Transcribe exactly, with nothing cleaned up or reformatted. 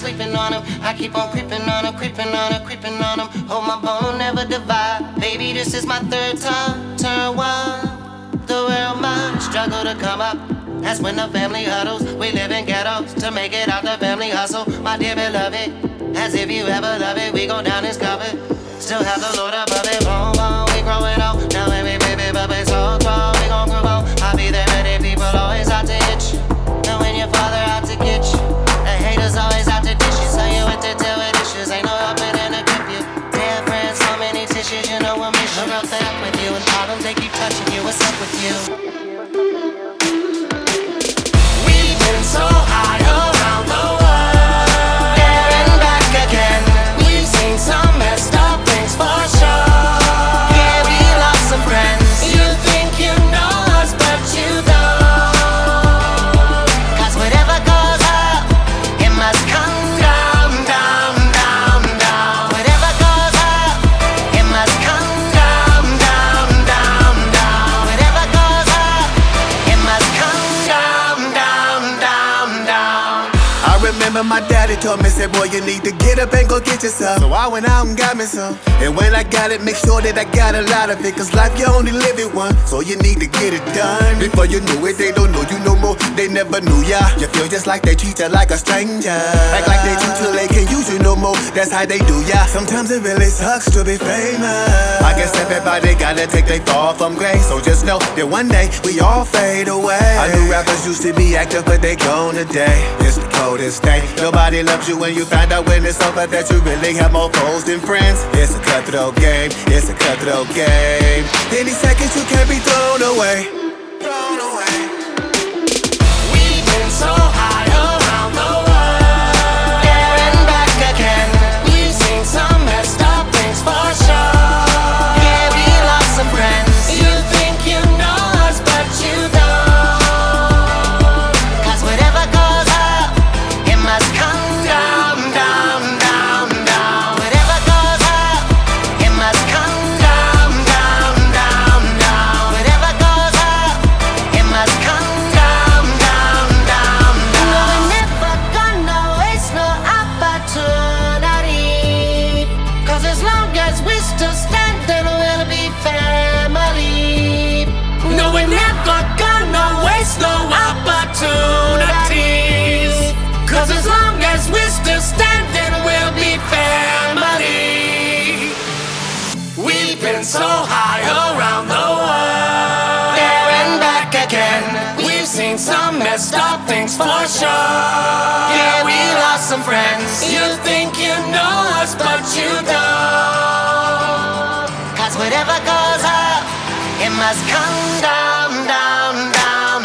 sleeping on him. I keep on creeping on him, creeping on him, creeping on him. Hold my bone, never divide. Baby, this is my third time. Turn one, the world might struggle to come up. That's when the family huddles. We live in ghettos to make it out the family hustle. My dear beloved, as if you ever love it, we go down as covered. Still have the Lord above it. Boom, boom, we growing up. Now every baby, but it's so tall. We gon' grow on. I'll be there, ready. People always out to hit you. Now when your father out to get you, the haters always out to dish you. So you went to deal with issues. Ain't no helping in to grip you. Dear friends, so many tissues, you know I'm mission. I'm fed up with you and problems they keep touching you. What's up with you? We've been so high around the world, there and back again. We've seen some messed up things for sure. Yeah, we lost some friends. You think you know us, but you don't. Cause whatever goes up, it must come down, down, down, down. Whatever goes up, it must come down, down, down, down. Whatever goes up, it must come down, down, down, down. I remember my daddy told me, said, boy, you need to get up and go get you some. So I went out and got me some. And when I got it, make sure that I got a lot of it. Cause life, you only live it once. So you need to get it done. Before you knew it, they don't know you no more. They never knew ya. You feel just like they treat you like a stranger. Act like they treat you, they can't use you no more. That's how they do ya. Sometimes it really sucks to be famous. I guess everybody gotta take their fall from grace. So just know that one day we all fade away. I knew rappers used to be active, but they gone today. It's the coldest day. Nobody loves you when you find out when it's over that you really have more foes than friends. It's a cutthroat game, it's a cutthroat game. Any second you can't be thrown away. Thrown away. We've been so high around the world, there and back again. We've seen some messed up things for sure. Yeah, we lost some friends. You think you know us, but you don't. Cause whatever goes up, it must come down, down, down, down. Whatever goes up, it must come down, down, down, down. Whatever goes up, it must come down, down, down, down. No, we're never gonna waste no opportunity. Cause as long as we still standing, we'll be family. No, we're never gonna waste no opportunities. Cause as long as we're still standing, we'll be family. We've been so high around the world, there and back again. We've seen some messed up things for sure. Yeah, we lost some friends. You think you know us, but you don't. Cause whatever goes up, it must come down, down, down,